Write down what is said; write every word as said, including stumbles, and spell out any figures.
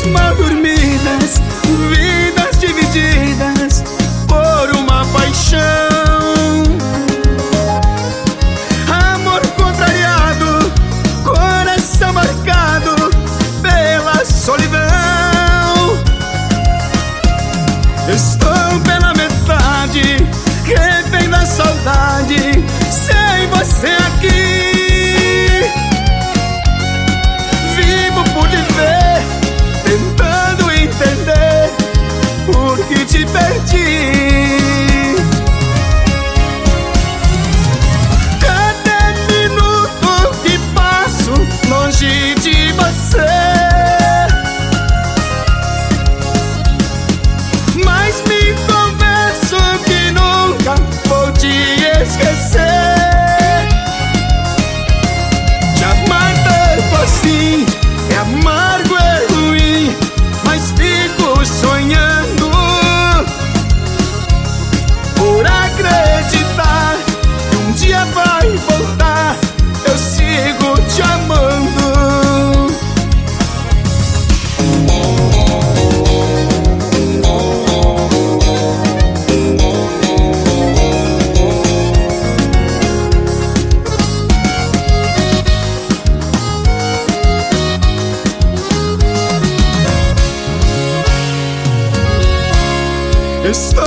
mal dormidas, vidas divididas por uma paixão. Amor contrariado, coração marcado pela solidão. Estou pela metade, refém da saudade, sem você aqui. Vivo por te ver, tentando entender por que te perdi. Cada minuto que passo longe de você, mas me convenço que nunca vou te esquecer. Te amar tanto assim é amargo, é ruim, mas fico sonhando por acreditar que um dia vai voltar. Eu sigo te amando. Estou